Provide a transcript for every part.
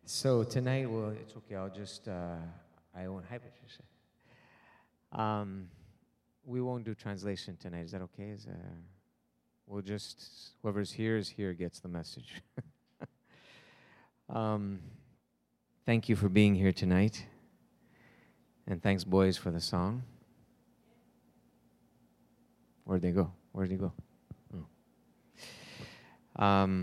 So tonight, well, it's okay. I won't. Hi, Patricia. Um, we won't do translation tonight. Is that okay? We'll just, whoever's here is here, gets the message. um, Thank you for being here tonight. And thanks, boys, for the song. Where'd they go? Where'd they go? Oh.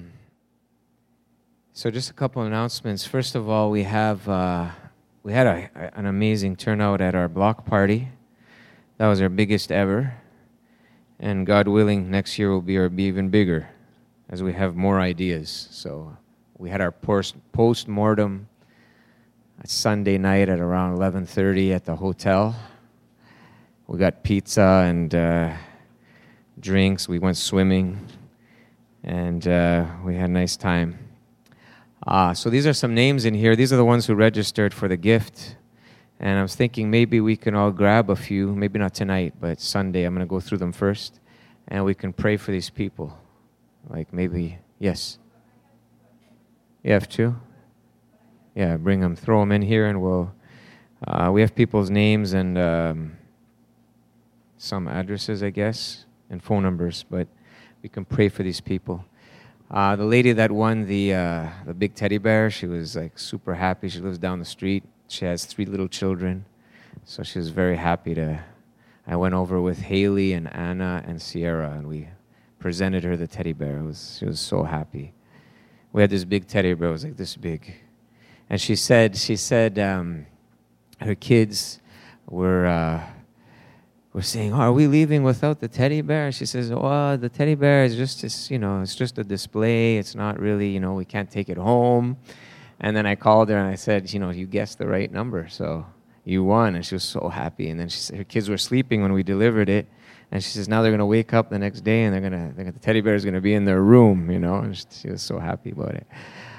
So just a couple of announcements. First of all, we had an amazing turnout at our block party. That was our biggest ever. And God willing, next year will be even bigger as we have more ideas. So we had our post-mortem Sunday night at around 11:30 at the hotel. We got pizza and drinks. We went swimming. And we had a nice time. So these are some names in here. These are the ones who registered for the gift. And I was thinking maybe we can all grab a few, maybe not tonight, but Sunday. I'm going to go through them first. And we can pray for these people. Like maybe, yes. You have two? Yeah, bring them, throw them in here, and we have people's names and some addresses, I guess, and phone numbers, but we can pray for these people. The lady that won the big teddy bear, she was like super happy. She lives down the street. She has 3 little children, so she was very happy I went over with Haley and Anna and Sierra, and we presented her the teddy bear. She was so happy. We had this big teddy bear. It was like this big. And she said her kids were saying, "Oh, are we leaving without the teddy bear?" She says, "Oh, the teddy bear is just it's just a display. It's not really, we can't take it home." And then I called her and I said, "You guessed the right number, so you won." And she was so happy. And then she said her kids were sleeping when we delivered it, and she says now they're gonna wake up the next day and the teddy bear is gonna be in their room, And she was so happy about it.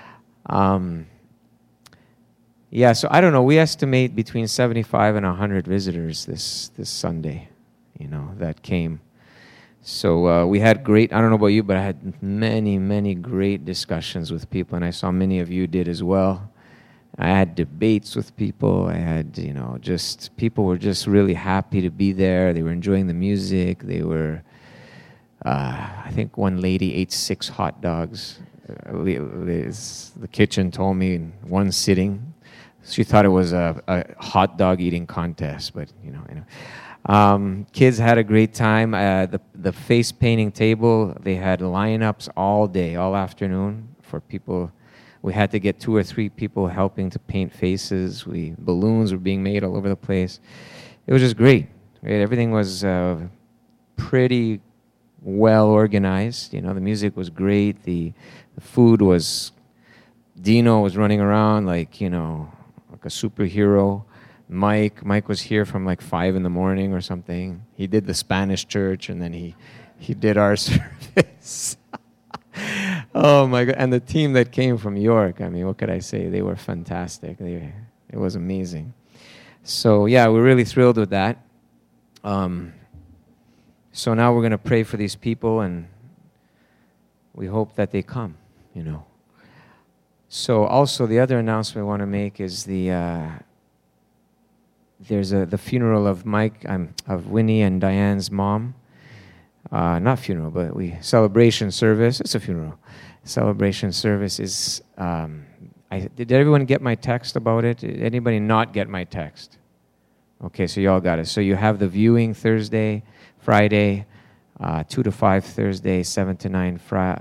Yeah, so I don't know. We estimate between 75 and 100 visitors this Sunday, that came. So we had great, I don't know about you, but I had many, many great discussions with people, and I saw many of you did as well. I had debates with people. I had, people were just really happy to be there. They were enjoying the music. They were, I think one lady ate 6 hot dogs. The kitchen told me in one sitting. She thought it was a hot dog eating contest, but kids had a great time. The face painting table, they had lineups all day, all afternoon for people. We had to get 2 or 3 people helping to paint faces. Balloons were being made all over the place. It was just great. Right? Everything was pretty well organized. The music was great. The food was. Dino was running around like a superhero. Mike was here from like 5 in the morning or something. He did the Spanish church, and then he did our service. Oh my God. And the team that came from York, I mean, what could I say? They were fantastic. It was amazing. So yeah, we're really thrilled with that. So now we're going to pray for these people, and we hope that they come, So also the other announcement I want to make is there's the funeral of of Winnie and Diane's mom. Not funeral, but celebration service. It's a funeral. Celebration service is. Did everyone get my text about it? Did anybody not get my text? Okay, so you all got it. So you have the viewing Thursday, Friday, 2 to 5 Thursday, 7 to 9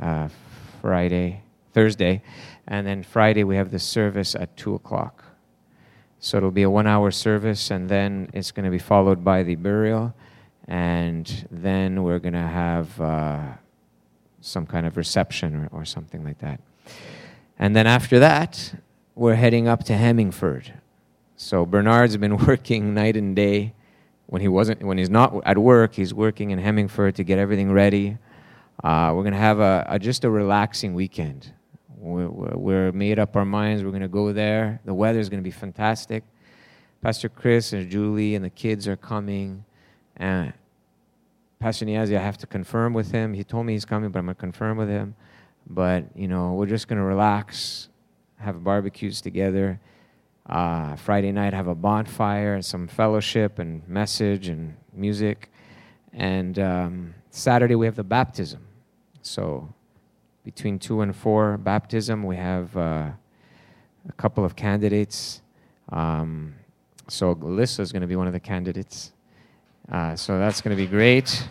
Thursday. And then Friday we have the service at 2 o'clock. So it'll be a 1-hour service, and then it's going to be followed by the burial, and then we're going to have some kind of reception or something like that. And then after that, we're heading up to Hemmingford. So Bernard's been working night and day. When he's not at work, he's working in Hemmingford to get everything ready. We're going to have just a relaxing weekend. We're made up our minds. We're going to go there. The weather's going to be fantastic. Pastor Chris and Julie and the kids are coming. And Pastor Niazi, I have to confirm with him. He told me he's coming, but I'm going to confirm with him. But, we're just going to relax have barbecues together. Friday night, have a bonfire, some fellowship and message and music. And Saturday, we have the baptism. So between 2 and 4 baptism, we have a couple of candidates. So Alyssa is going to be one of the candidates. So that's going to be great.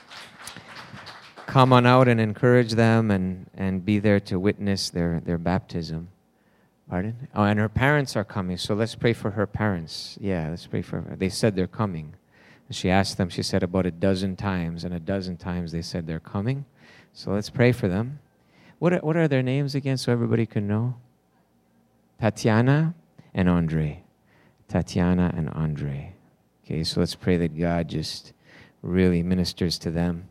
Come on out and encourage them and be there to witness their baptism. Pardon? Oh, and her parents are coming, so let's pray for her parents. Yeah, let's pray for her. They said they're coming. She asked them, she said about a dozen times, and a dozen times they said they're coming. So let's pray for them. What are their names again so everybody can know? Tatiana and Andre. Tatiana and Andre. Okay, so let's pray that God just really ministers to them.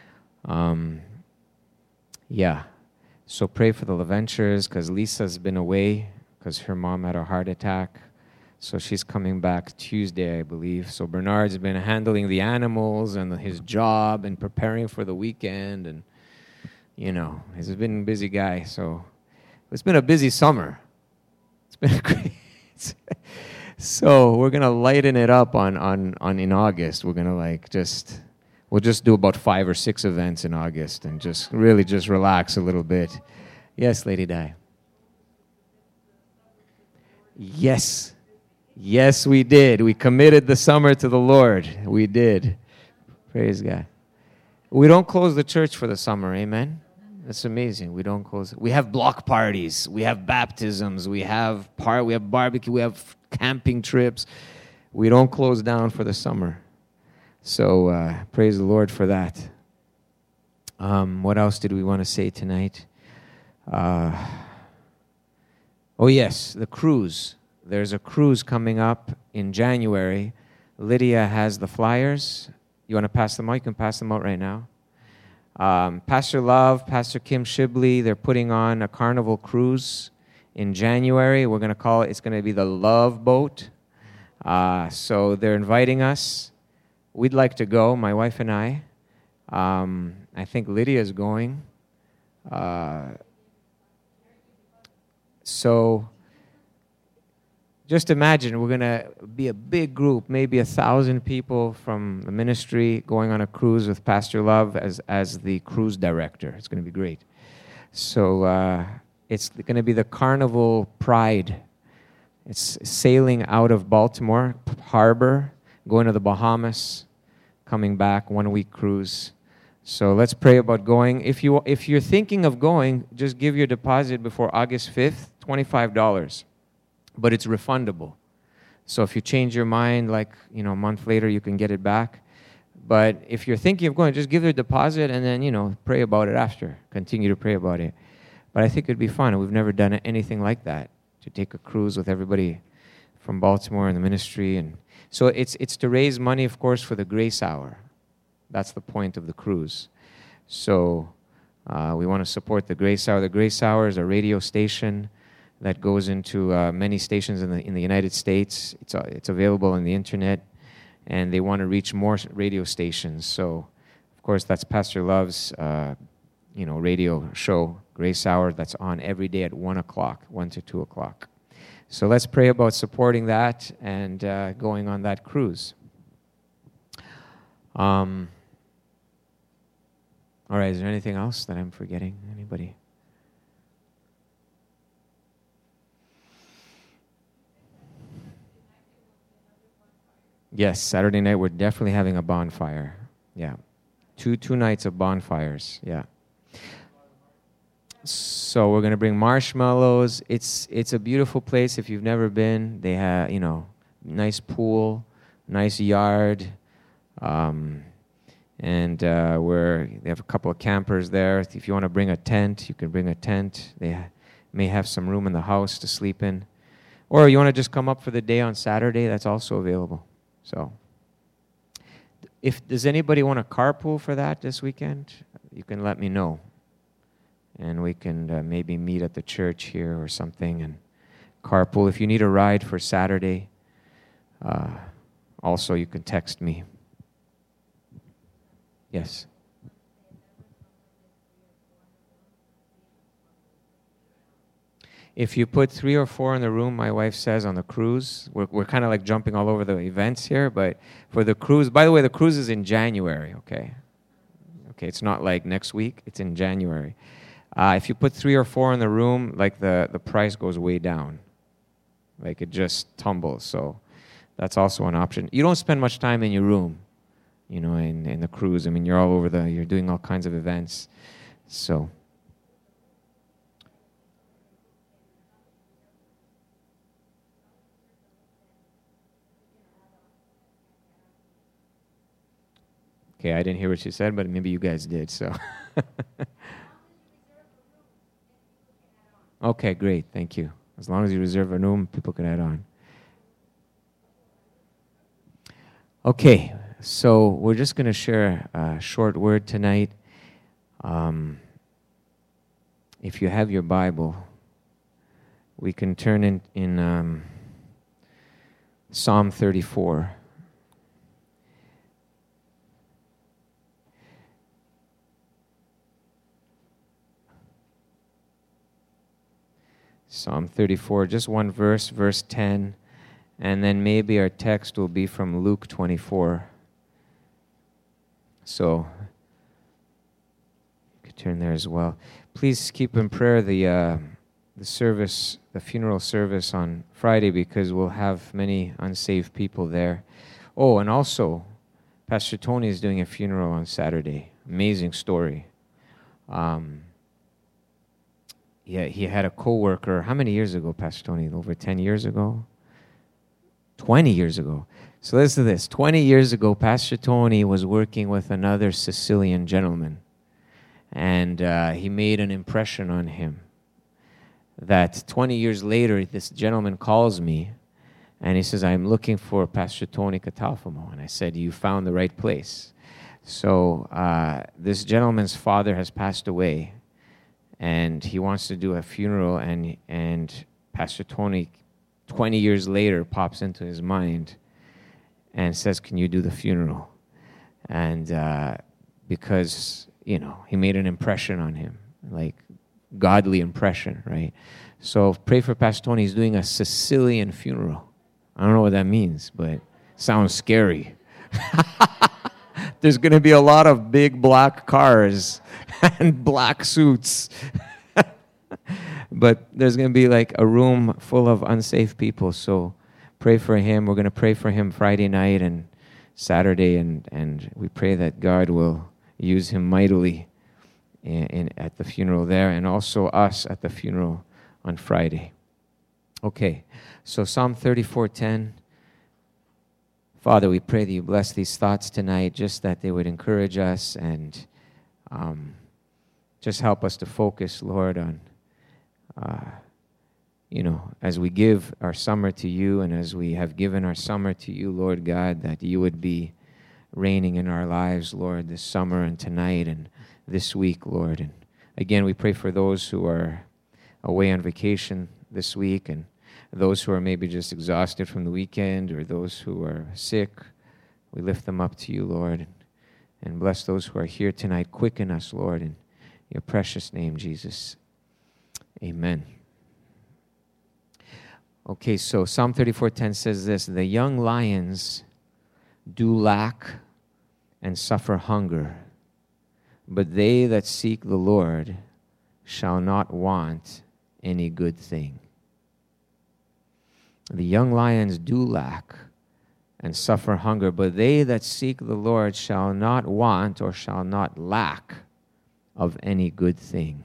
Yeah. So pray for the LaVentures because Lisa's been away because her mom had a heart attack. So she's coming back Tuesday, I believe. So Bernard's been handling the animals and his job and preparing for the weekend. And, you know, he's been a busy guy. So it's been a busy summer. It's been a great... So we're going to lighten it up on in August. We're going to we'll just do about 5 or 6 events in August and just really just relax a little bit. Yes, Lady Di. Yes. Yes, we did. We committed the summer to the Lord. We did. Praise God. We don't close the church for the summer, amen? That's amazing. We don't close it. We have block parties. We have baptisms. We have barbecue. We have camping trips. We don't close down for the summer. So praise the Lord for that. What else did we want to say tonight? Oh, yes, the cruise. There's a cruise coming up in January. Lydia has the flyers. You want to pass them out? You can pass them out right now. Pastor Love, Pastor Kim Shibley, they're putting on a carnival cruise in January. It's going to be the Love Boat. So they're inviting us. We'd like to go, my wife and I. I think Lydia's going. So just imagine, we're going to be a big group, maybe 1,000 people from the ministry going on a cruise with Pastor Love as the cruise director. It's going to be great. So it's going to be the Carnival Pride. It's sailing out of Baltimore Harbor, going to the Bahamas, coming back, 1-week cruise. So let's pray about going. If you're thinking of going, just give your deposit before August 5th, $25. But it's refundable. So if you change your mind, a month later, you can get it back. But if you're thinking of going, just give your deposit and then, pray about it after. Continue to pray about it. But I think it'd be fun. We've never done anything like that, to take a cruise with everybody from Baltimore and the ministry. And so it's to raise money, of course, for the Grace Hour. That's the point of the cruise. So we want to support the Grace Hour. The Grace Hour is a radio station that goes into many stations in the United States. It's available on the internet, and they want to reach more radio stations. So, of course, that's Pastor Love's radio show, Grace Hour, that's on every day at 1 to 2 o'clock. So let's pray about supporting that and going on that cruise. All right, is there anything else that I'm forgetting? Anybody? Yes, Saturday night we're definitely having a bonfire. Yeah. Two nights of bonfires. Yeah. So we're going to bring marshmallows. It's a beautiful place if you've never been. They have, nice pool, nice yard. And they have a couple of campers there. If you want to bring a tent, you can bring a tent. They may have some room in the house to sleep in. Or you want to just come up for the day on Saturday, that's also available. So, does anybody want to carpool for that this weekend? You can let me know. And we can maybe meet at the church here or something and carpool. If you need a ride for Saturday, also you can text me. Yes. If you put 3 or 4 in the room, my wife says, on the cruise, we're kind of like jumping all over the events here, but for the cruise, by the way, the cruise is in January, okay? Okay, it's not like next week, it's in January. If you put 3 or 4 in the room, like the price goes way down. Like it just tumbles, so that's also an option. You don't spend much time in your room, you know, in the cruise. I mean, you're all over you're doing all kinds of events, so. Okay, I didn't hear what she said, but maybe you guys did, so. Okay, great, thank you. As long as you reserve a room, people can add on. Okay, so we're just going to share a short word tonight. If you have your Bible, we can turn in Psalm 34. Psalm 34, just one verse, verse 10, and then maybe our text will be from Luke 24. So, you could turn there as well. Please keep in prayer the service, the funeral service on Friday, because we'll have many unsaved people there. Oh, and also, Pastor Tony is doing a funeral on Saturday. Amazing story. Yeah, he had a coworker. How many years ago, Pastor Tony? Over 10 years ago? 20 years ago. So listen to this. 20 years ago, Pastor Tony was working with another Sicilian gentleman. And he made an impression on him. That 20 years later, this gentleman calls me. And he says, I'm looking for Pastor Tony Catalfamo. And I said, you found the right place. So this gentleman's father has passed away. And he wants to do a funeral, and Pastor Tony, 20 years later, pops into his mind and says, can you do the funeral? And because, you know, he made an impression on him, like godly impression, right? So pray for Pastor Tony. He's doing a Sicilian funeral. I don't know what that means, but it sounds scary. There's going to be a lot of big black cars and black suits. But there's going to be like a room full of unsafe people. So pray for him. We're going to pray for him Friday night and Saturday. And we pray that God will use him mightily at the funeral there, and also us at the funeral on Friday. Okay, so Psalm 34:10. Father, we pray that you bless these thoughts tonight, just that they would encourage us and just help us to focus, Lord, on, as we give our summer to you and as we have given our summer to you, Lord God, that you would be reigning in our lives, Lord, this summer and tonight and this week, Lord. And again, we pray for those who are away on vacation this week and those who are maybe just exhausted from the weekend or those who are sick. We lift them up to you, Lord, and bless those who are here tonight. Quicken us, Lord, in your precious name, Jesus. Amen. Okay, so Psalm 34:10 says this, the young lions do lack and suffer hunger, but they that seek the Lord shall not want any good thing. The young lions do lack and suffer hunger, but they that seek the Lord shall not want or shall not lack of any good thing.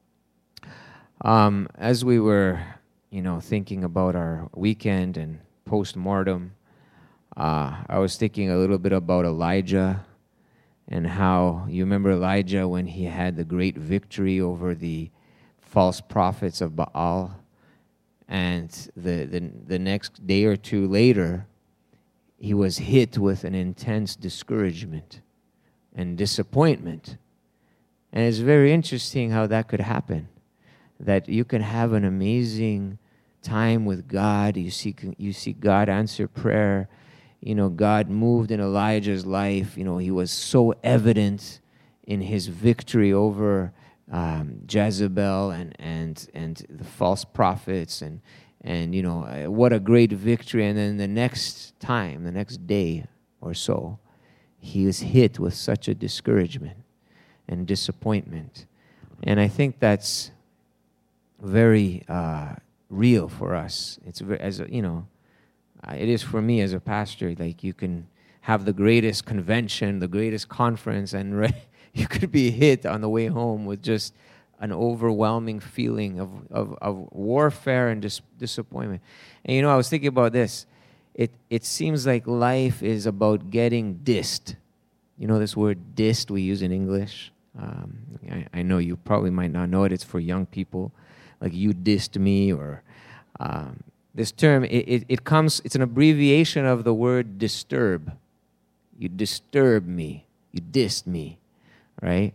As we were, thinking about our weekend and post-mortem, I was thinking a little bit about Elijah and how, you remember Elijah when he had the great victory over the false prophets of Baal? And the next day or two later, he was hit with an intense discouragement and disappointment. And it's very interesting how that could happen, that you can have an amazing time with God. You see God answer prayer. God moved in Elijah's life. He was so evident in his victory over Jezebel and the false prophets and what a great victory. And then the next day or so, he was hit with such a discouragement and disappointment. And I think that's very real for us. It's it is for me as a pastor. Like, you can have the greatest convention, the greatest conference, and you could be hit on the way home with just an overwhelming feeling of warfare and disappointment. And I was thinking about this. It seems like life is about getting dissed. You know this word dissed we use in English? I know you probably might not know it. It's for young people. Like, you dissed me, or this term, it's an abbreviation of the word disturb. You disturb me. You dissed me, right?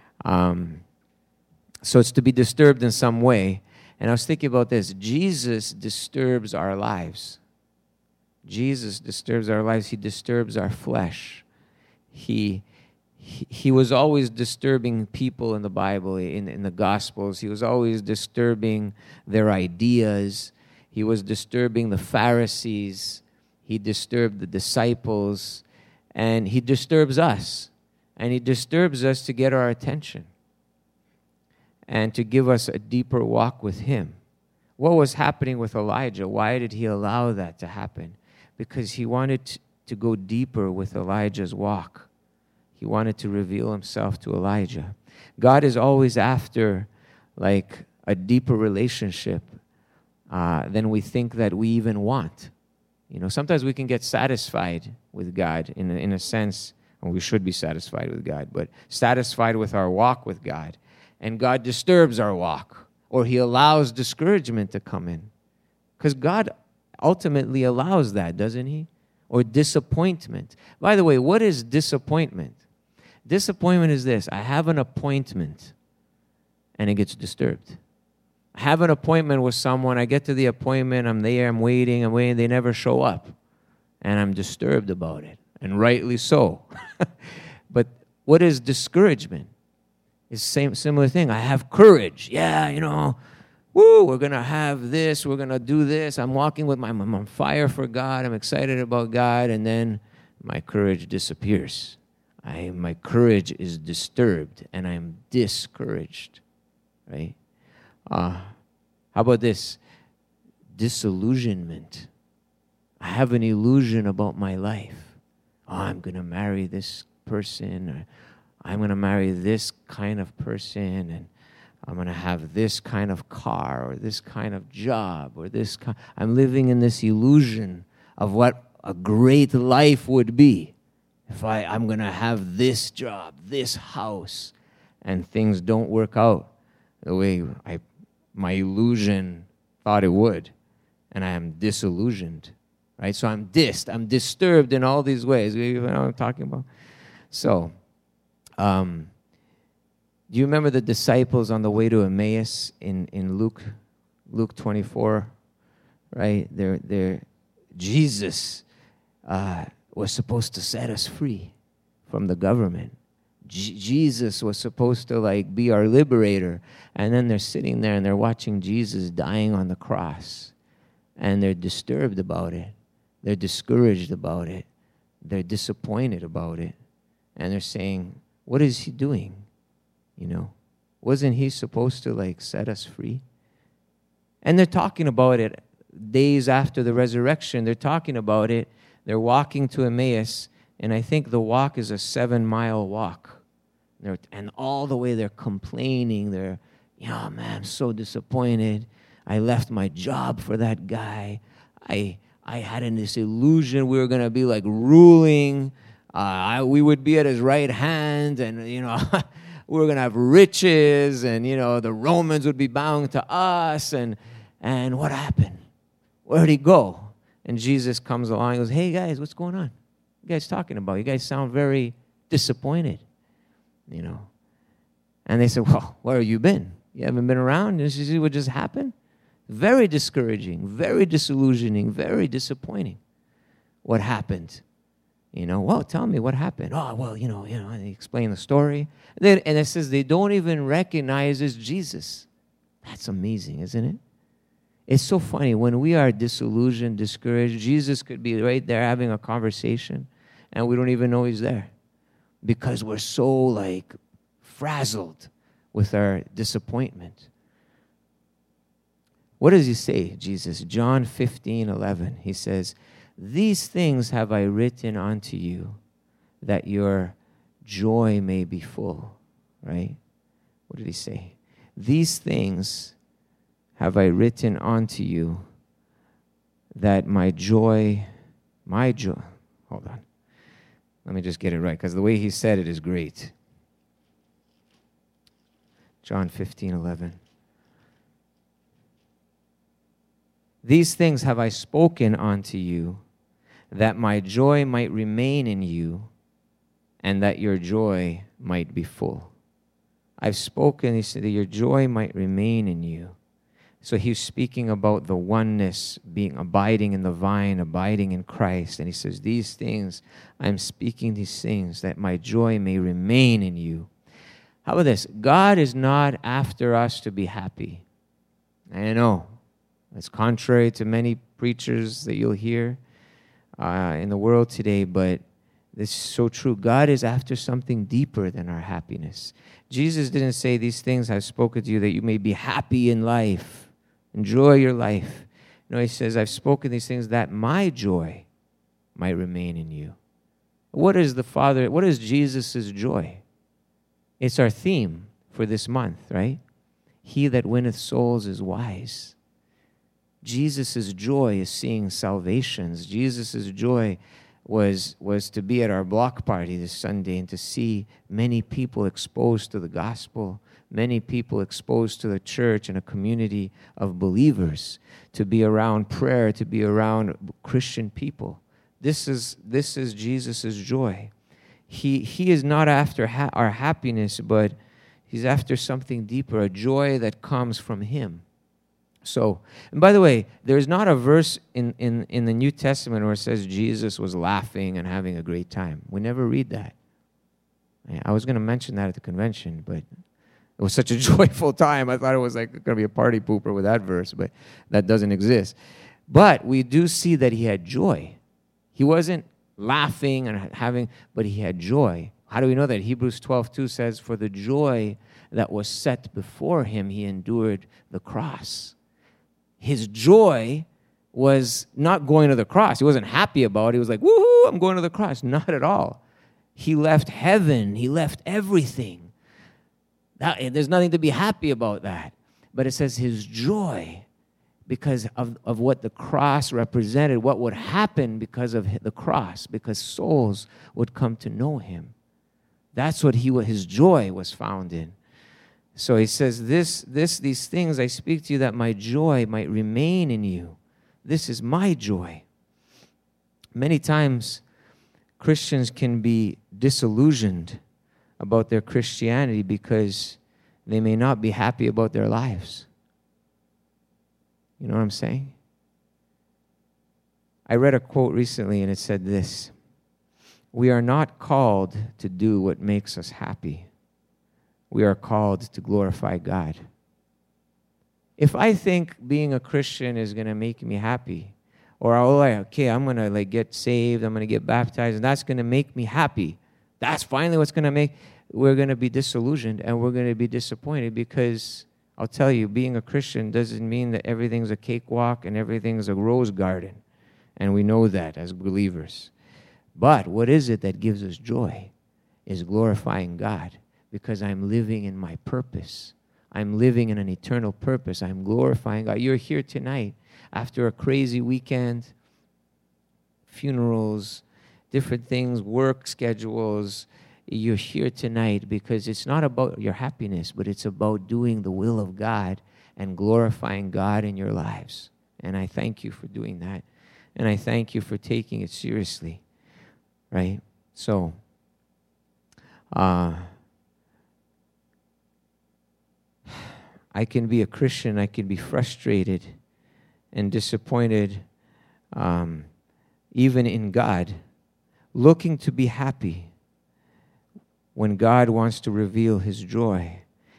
So it's to be disturbed in some way. And I was thinking about this. Jesus disturbs our lives. Jesus disturbs our lives. He disturbs our flesh. He was always disturbing people in the Bible, in the Gospels. He was always disturbing their ideas. He was disturbing the Pharisees. He disturbed the disciples. And he disturbs us. And he disturbs us to get our attention and to give us a deeper walk with him. What was happening with Elijah? Why did he allow that to happen? Because he wanted to go deeper with Elijah's walk. He wanted to reveal himself to Elijah. God is always after, like, a deeper relationship than we think that we even want. Sometimes we can get satisfied with God in a sense, and we should be satisfied with God, but satisfied with our walk with God. And God disturbs our walk, or he allows discouragement to come in. Because God ultimately allows that, doesn't he? Or disappointment. By the way, what is disappointment? Disappointment is this. I have an appointment, and it gets disturbed. I have an appointment with someone. I get to the appointment. I'm there. I'm waiting. They never show up. And I'm disturbed about it. And rightly so. But what is discouragement? It's similar thing. I have courage. Yeah, we're going to have this. We're going to do this. I'm walking with I'm on fire for God. I'm excited about God. And then my courage disappears. My courage is disturbed. And I'm discouraged. Right? How about this? Disillusionment. I have an illusion about my life. I'm going to marry this person, or I'm going to marry this kind of person, and I'm going to have this kind of car, or this kind of job, or I'm living in this illusion of what a great life would be if I'm going to have this job, this house, and things don't work out the way my illusion thought it would, and I am disillusioned, right? So I'm disturbed in all these ways. You know what I'm talking about? So, do you remember the disciples on the way to Emmaus in Luke 24, right? Jesus was supposed to set us free from the government. Jesus was supposed to be our liberator. And then they're sitting there and they're watching Jesus dying on the cross. And they're disturbed about it. They're discouraged about it. They're disappointed about it. And they're saying, what is he doing? Wasn't he supposed to set us free? And they're talking about it days after the resurrection. They're talking about it. They're walking to Emmaus. And I think the walk is a 7-mile walk. And all the way they're complaining. They're, man, I'm so disappointed. I left my job for that guy. I had this illusion we were going to be ruling. We would be at his right hand, and, we were going to have riches, and, the Romans would be bowing to us. And what happened? Where'd he go? And Jesus comes along and goes, hey, guys, what's going on? You guys talking about? You guys sound very disappointed, And they said, well, where have you been? You haven't been around? Did you see what just happened? Very discouraging, very disillusioning, very disappointing. What happened? Well, tell me what happened. Oh, well, and they explain the story. And it says they don't even recognize it's Jesus. That's amazing, isn't it? It's so funny. When we are disillusioned, discouraged, Jesus could be right there having a conversation, and we don't even know he's there because we're so, frazzled with our disappointment. What does he say, Jesus? John 15:11. He says, "These things have I written unto you, that your joy may be full." Right? What did he say? "These things have I written unto you, that my joy, hold on. Let me just get it right, because the way he said it is great. John 15:11. "These things have I spoken unto you, that my joy might remain in you, and that your joy might be full." I've spoken, he said, that your joy might remain in you. So he's speaking about the oneness, abiding in the vine, abiding in Christ. And he says, these things, I'm speaking these things, that my joy may remain in you. How about this? God is not after us to be happy. I know. It's contrary to many preachers that you'll hear in the world today, but this is so true. God is after something deeper than our happiness. Jesus didn't say, these things I've spoken to you that you may be happy in life. Enjoy your life. No, he says, I've spoken these things that my joy might remain in you. What is Jesus' joy? It's our theme for this month, right? He that winneth souls is wise. Jesus' joy is seeing salvations. Jesus' joy was to be at our block party this Sunday and to see many people exposed to the gospel, many people exposed to the church and a community of believers, to be around prayer, to be around Christian people. This is Jesus' joy. He is not after our happiness, but he's after something deeper, a joy that comes from him. So, and by the way, there's not a verse in the New Testament where it says Jesus was laughing and having a great time. We never read that. I was going to mention that at the convention, but it was such a joyful time. I thought it was going to be a party pooper with that verse, but that doesn't exist. But we do see that he had joy. He wasn't laughing and having, but he had joy. How do we know that? Hebrews 12:2 says, for the joy that was set before him, he endured the cross. His joy was not going to the cross. He wasn't happy about it. He was like, woohoo, I'm going to the cross. Not at all. He left heaven. He left everything. There's nothing to be happy about that. But it says his joy, because of what the cross represented, what would happen because of the cross, because souls would come to know him. That's what his joy was found in. So he says, these things I speak to you that my joy might remain in you. This is my joy. Many times, Christians can be disillusioned about their Christianity because they may not be happy about their lives. You know what I'm saying? I read a quote recently and it said this: we are not called to do what makes us happy. We are called to glorify God. If I think being a Christian is going to make me happy, or I'm going to get saved, I'm going to get baptized, and that's going to make me happy, that's finally what's going to make, we're going to be disillusioned and we're going to be disappointed, because I'll tell you, being a Christian doesn't mean that everything's a cakewalk and everything's a rose garden. And we know that as believers. But what is it that gives us joy? Is glorifying God. Because I'm living in my purpose. I'm living in an eternal purpose. I'm glorifying God. You're here tonight after a crazy weekend, funerals, different things, work schedules. You're here tonight because it's not about your happiness, but it's about doing the will of God and glorifying God in your lives. And I thank you for doing that. And I thank you for taking it seriously. Right? So, I can be a Christian, I can be frustrated and disappointed even in God, looking to be happy when God wants to reveal His joy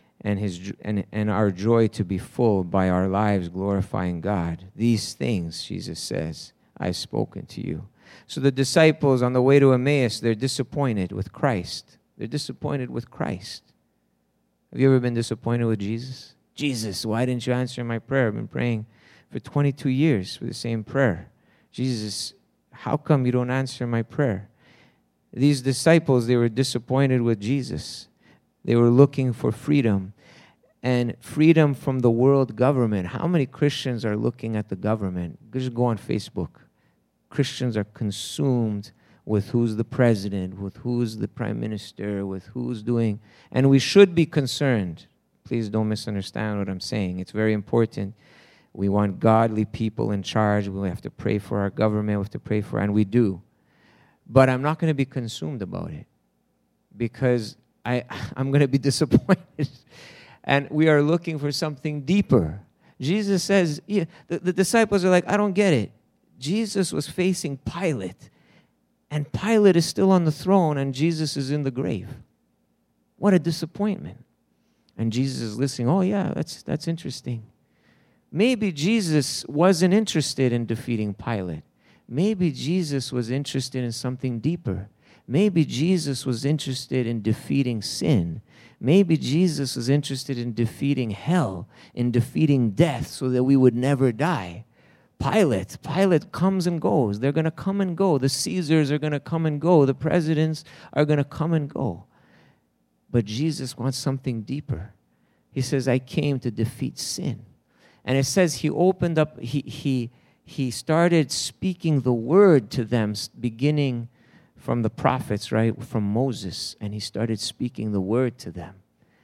and our joy to be full by our lives glorifying God. These things, Jesus says, I've spoken to you. So the disciples on the way to Emmaus, they're disappointed with Christ. They're disappointed with Christ. Have you ever been disappointed with Jesus? Jesus, why didn't you answer my prayer? I've been praying for 22 years for the same prayer. Jesus, how come you don't answer my prayer? These disciples, they were disappointed with Jesus. They were looking for freedom, and freedom from the world government. How many Christians are looking at the government? Just go on Facebook. Christians are consumed with who's the president, with who's the prime minister, with who's doing, and we should be concerned. Please don't misunderstand what I'm saying. It's very important. We want godly people in charge. We have to pray for our government. We have to pray for, and we do. But I'm not going to be consumed about it because I'm going to be disappointed. And we are looking for something deeper. Jesus says, the disciples are like, I don't get it. Jesus was facing Pilate, and Pilate is still on the throne, and Jesus is in the grave. What a disappointment. And Jesus is listening. Oh, yeah, that's interesting. Maybe Jesus wasn't interested in defeating Pilate. Maybe Jesus was interested in something deeper. Maybe Jesus was interested in defeating sin. Maybe Jesus was interested in defeating hell, in defeating death so that we would never die. Pilate comes and goes. They're going to come and go. The Caesars are going to come and go. The presidents are going to come and go. But Jesus wants something deeper. He says, I came to defeat sin. And it says he opened up, he started speaking the word to them, beginning from the prophets, right, from Moses, and he started speaking the word to them.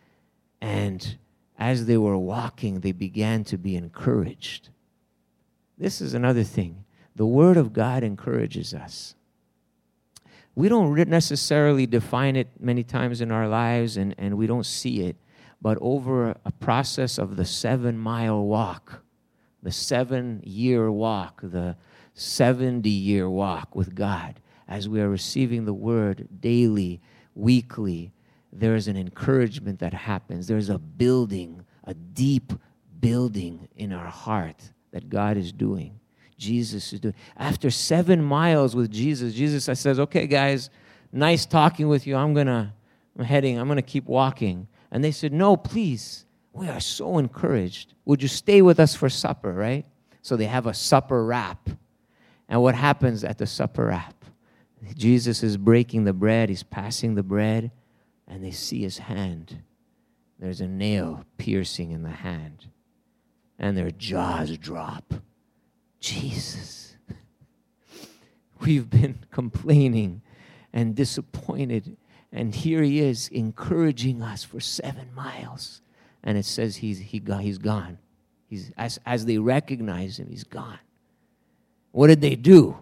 And as they were walking, they began to be encouraged. This is another thing. The word of God encourages us. We don't necessarily define it many times in our lives, and we don't see it, but over a process of the 7-mile walk, the 7-year walk, the 70-year walk with God, as we are receiving the word daily, weekly, there is an encouragement that happens. There's a building, a deep building in our heart that God is doing. Jesus is doing. After 7 miles with Jesus says, okay, guys, nice talking with you. I'm going to keep walking. And they said, no, please. We are so encouraged. Would you stay with us for supper, right? So they have a supper wrap. And what happens at the supper wrap? Jesus is breaking the bread. He's passing the bread. And they see his hand. There's a nail piercing in the hand. And their jaws drop. Jesus. We've been complaining and disappointed. And here he is encouraging us for 7 miles. And it says he's gone. As they recognize him, he's gone. What did they do?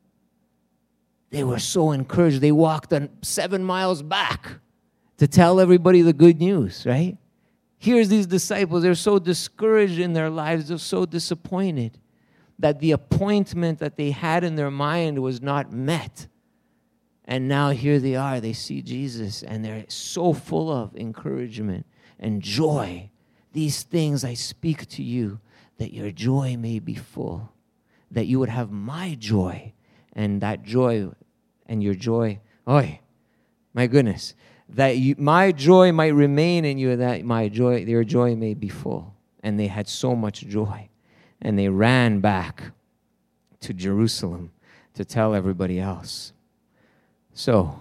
They were so encouraged. They walked 7 miles back to tell everybody the good news, right? Here's these disciples. They're so discouraged in their lives. They're so disappointed that the appointment that they had in their mind was not met. And now here they are. They see Jesus, and they're so full of encouragement and joy. These things I speak to you, that your joy may be full, that you would have my joy, and that joy and your joy, my goodness, that my joy might remain in you, that your joy may be full. And they had so much joy, and they ran back to Jerusalem to tell everybody else. So,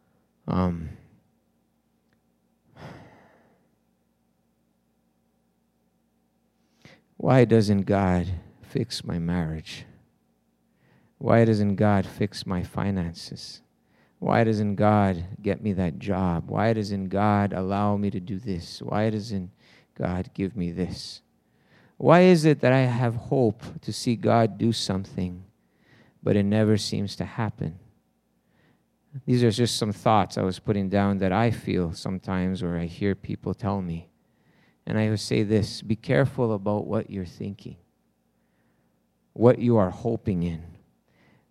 why doesn't God fix my marriage? Why doesn't God fix my finances? Why doesn't God get me that job? Why doesn't God allow me to do this? Why doesn't God give me this? Why is it that I have hope to see God do something, but it never seems to happen? These are just some thoughts I was putting down that I feel sometimes, or I hear people tell me. And I would say this: be careful about what you're thinking, what you are hoping in.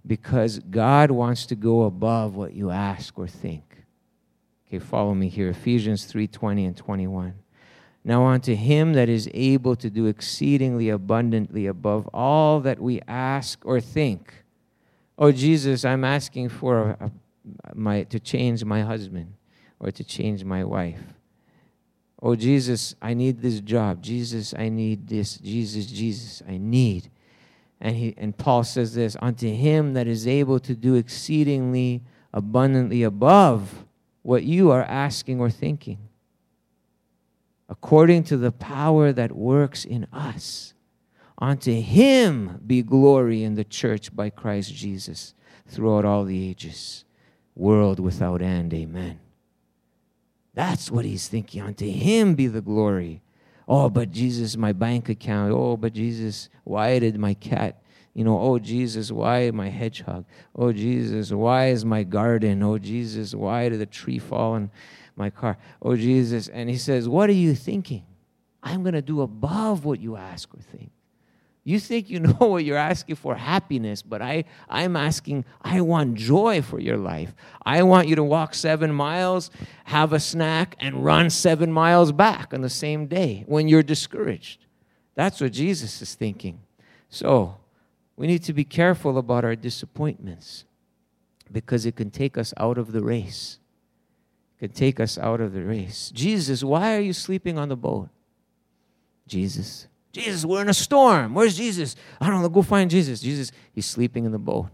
because God wants to go above what you ask or think. Okay, follow me here. Ephesians 3:20 and 21. Now unto him that is able to do exceedingly abundantly above all that we ask or think. Oh, Jesus, I'm asking for to change my husband or to change my wife. Oh, Jesus, I need this job. Jesus, I need this. Jesus, I need. And Paul says this, unto him that is able to do exceedingly abundantly above what you are asking or thinking, according to the power that works in us. Unto him be glory in the church by Christ Jesus throughout all the ages, world without end. Amen. That's what he's thinking. Unto him be the glory. Oh, but Jesus, my bank account. Oh, but Jesus, why did my cat, oh, Jesus, why my hedgehog? Oh, Jesus, why is my garden? Oh, Jesus, why did the tree fall in my car? Oh, Jesus. And he says, what are you thinking? I'm going to do above what you ask or think. You think you know what you're asking for, happiness, but I'm asking, I want joy for your life. I want you to walk 7 miles, have a snack, and run 7 miles back on the same day when you're discouraged. That's what Jesus is thinking. So we need to be careful about our disappointments because it can take us out of the race. It can take us out of the race. Jesus, why are you sleeping on the boat? Jesus, we're in a storm. Where's Jesus? I don't know. Go find Jesus. Jesus, he's sleeping in the boat.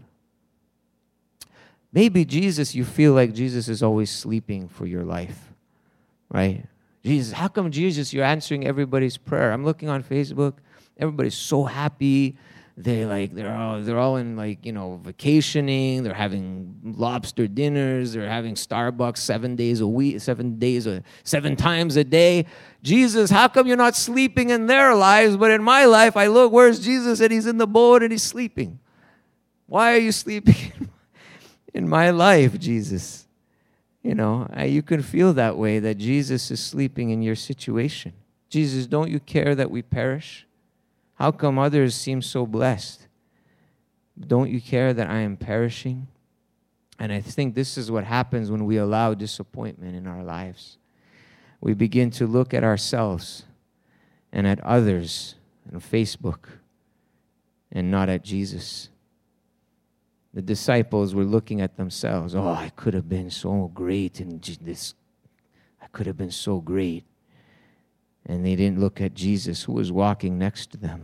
Maybe Jesus, you feel like Jesus is always sleeping for your life, right? Jesus, how come Jesus, you're answering everybody's prayer? I'm looking on Facebook. Everybody's so happy. They're all in vacationing. They're having lobster dinners. They're having Starbucks 7 days a week, 7 times a day. Jesus, how come you're not sleeping in their lives, but in my life, I look, where's Jesus? And he's in the boat and he's sleeping. Why are you sleeping in my life, Jesus? You can feel that way, that Jesus is sleeping in your situation. Jesus, don't you care that we perish? How come others seem so blessed? Don't you care that I am perishing? And I think this is what happens when we allow disappointment in our lives. We begin to look at ourselves and at others on Facebook and not at Jesus. The disciples were looking at themselves. Oh, I could have been so great in this. I could have been so great. And they didn't look at Jesus, who was walking next to them.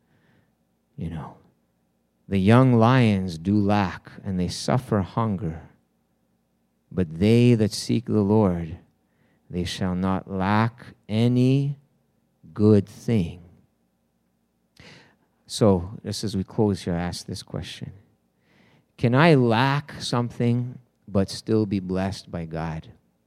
The young lions do lack, and they suffer hunger. But they that seek the Lord, they shall not lack any good thing. So, just as we close here, I ask this question. Can I lack something but still be blessed by God?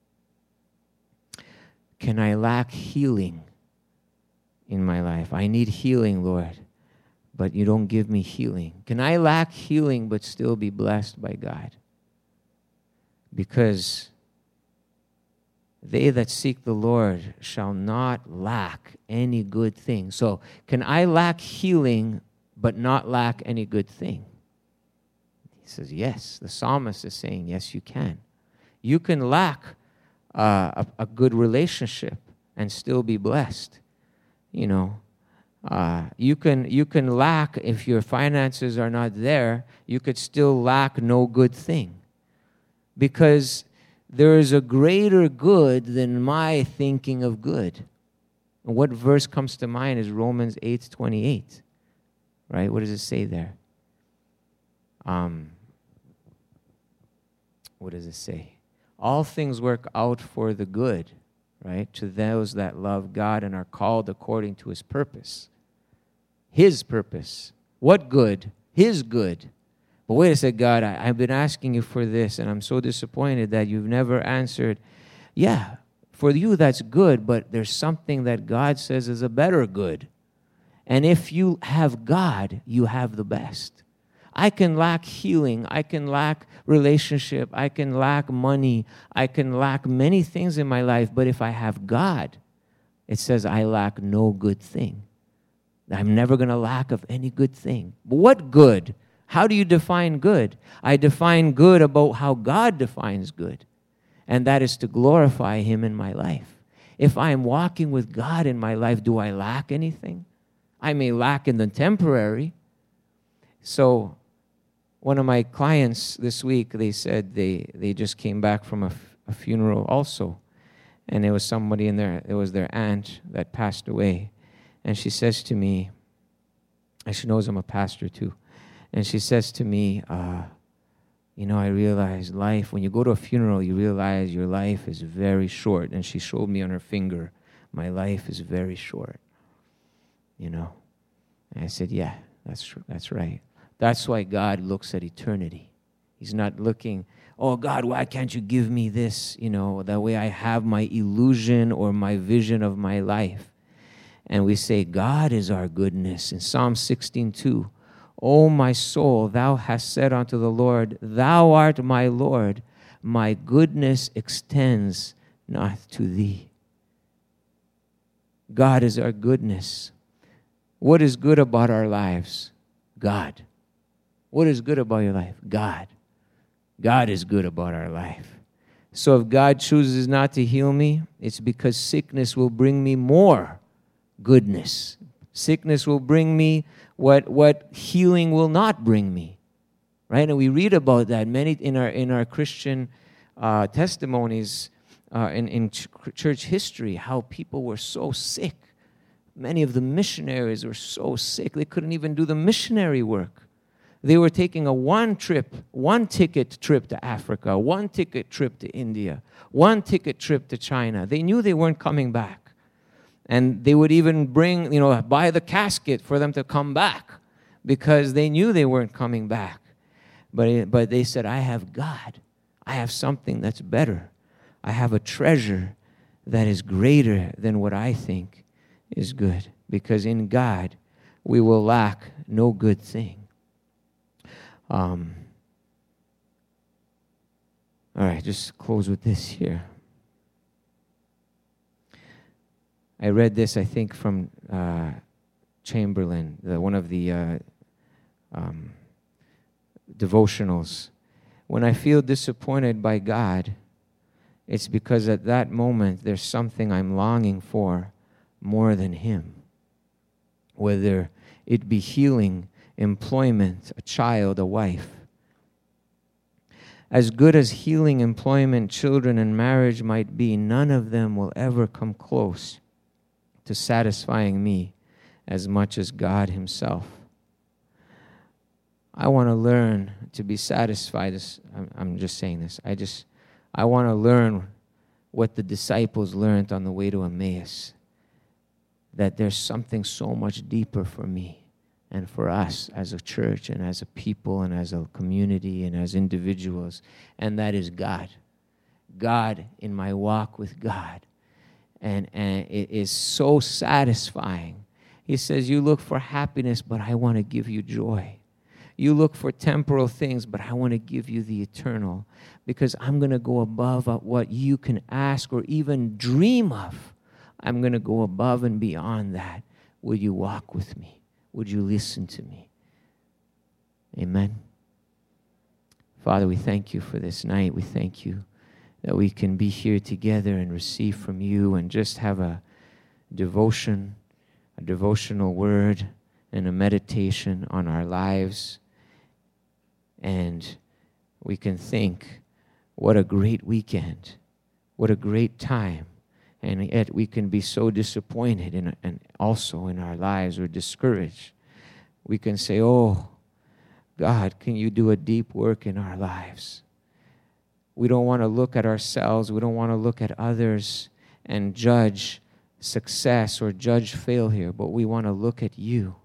Can I lack healing in my life? I need healing, Lord, but you don't give me healing. Can I lack healing but still be blessed by God? Because they that seek the Lord shall not lack any good thing. So, can I lack healing but not lack any good thing? He says, yes. The psalmist is saying, yes, you can. You can lack a good relationship and still be blessed. You can lack, if your finances are not there, you could still lack no good thing. Because there is a greater good than my thinking of good. And what verse comes to mind is Romans 8:28. Right? What does it say there? What does it say? All things work out for the good, right? To those that love God and are called according to his purpose. His purpose. What good? His good. But wait a second, God, I've been asking you for this, and I'm so disappointed that you've never answered. Yeah, for you that's good, but there's something that God says is a better good. And if you have God, you have the best. I can lack healing. I can lack relationship. I can lack money. I can lack many things in my life. But if I have God, it says I lack no good thing. I'm never going to lack of any good thing. But what good? How do you define good? I define good about how God defines good, and that is to glorify Him in my life. If I am walking with God in my life, do I lack anything? I may lack in the temporary. So one of my clients this week, they said they just came back from a funeral also. And there was somebody in there, it was their aunt that passed away. And she says to me, and she knows I'm a pastor too, and she says to me, I realize life, when you go to a funeral, you realize your life is very short. And she showed me on her finger, my life is very short. And I said, yeah, that's right. That's why God looks at eternity. He's not looking, oh, God, why can't you give me this? That way I have my illusion or my vision of my life. And we say, God is our goodness. In Psalm 16:2, O my soul, thou hast said unto the Lord, thou art my Lord. My goodness extends not to thee. God is our goodness. What is good about our lives? God. What is good about your life? God. God is good about our life. So if God chooses not to heal me, it's because sickness will bring me more goodness. Sickness will bring me what healing will not bring me. Right? And we read about that many in our Christian testimonies in church history, how people were so sick. Many of the missionaries were so sick, they couldn't even do the missionary work. They were taking a one-ticket trip to Africa, one-ticket trip to India, one-ticket trip to China. They knew they weren't coming back. And they would even buy the casket for them to come back because they knew they weren't coming back. But they said, I have God. I have something that's better. I have a treasure that is greater than what I think is good. Because in God, we will lack no good thing. All right, just close with this here. I read this, I think, from Chamberlain, one of the devotionals. When I feel disappointed by God, it's because at that moment there's something I'm longing for more than Him. Whether it be healing, employment, a child, a wife. As good as healing, employment, children, and marriage might be, none of them will ever come close to satisfying me as much as God Himself. I want to learn to be satisfied. I'm just saying this. I want to learn what the disciples learned on the way to Emmaus, that there's something so much deeper for me and for us as a church and as a people and as a community and as individuals, and that is God. God in my walk with God. And it is so satisfying. He says, you look for happiness, but I want to give you joy. You look for temporal things, but I want to give you the eternal, because I'm going to go above what you can ask or even dream of. I'm going to go above and beyond that. Will you walk with me? Would you listen to me? Amen. Father, we thank you for this night. We thank you that we can be here together and receive from you and just have a devotion, a devotional word, and a meditation on our lives. And we can think, what a great weekend, what a great time. And yet we can be so disappointed and also in our lives or discouraged. We can say, oh, God, can you do a deep work in our lives? We don't want to look at ourselves. We don't want to look at others and judge success or judge failure, but we want to look at you.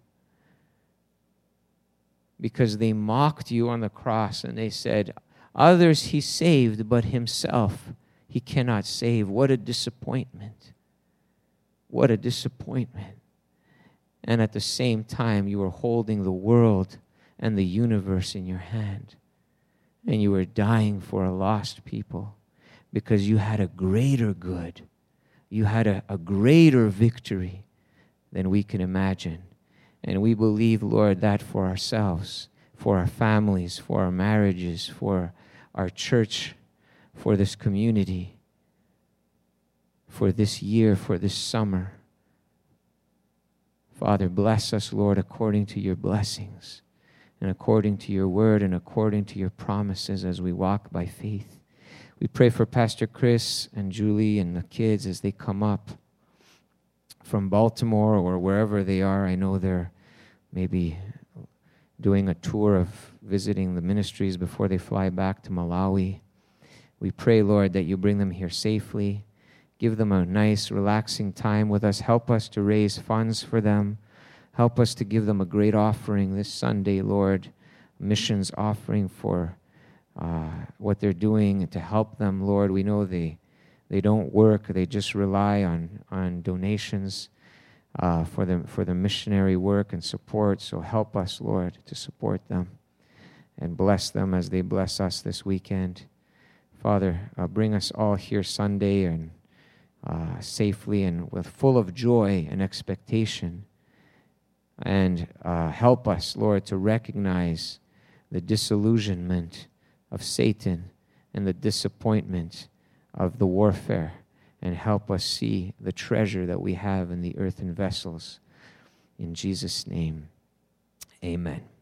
Because they mocked you on the cross and they said, others He saved, but Himself He cannot save. What a disappointment. What a disappointment. And at the same time, you were holding the world and the universe in your hand. And you were dying for a lost people because you had a greater good. You had a greater victory than we can imagine. And we believe, Lord, that for ourselves, for our families, for our marriages, for our church, for this community, for this year, for this summer. Father, bless us, Lord, according to your blessings and according to your word and according to your promises as we walk by faith. We pray for Pastor Chris and Julie and the kids as they come up from Baltimore or wherever they are. I know they're maybe doing a tour of visiting the ministries before they fly back to Malawi. We pray, Lord, that you bring them here safely. Give them a nice, relaxing time with us. Help us to raise funds for them. Help us to give them a great offering this Sunday, Lord, missions offering for what they're doing and to help them, Lord. We know they don't work. They just rely on donations for the missionary work and support. So help us, Lord, to support them and bless them as they bless us this weekend. Father, bring us all here Sunday and safely and with full of joy and expectation. And help us, Lord, to recognize the disillusionment of Satan and the disappointment of the warfare, and help us see the treasure that we have in the earthen vessels. In Jesus' name, amen.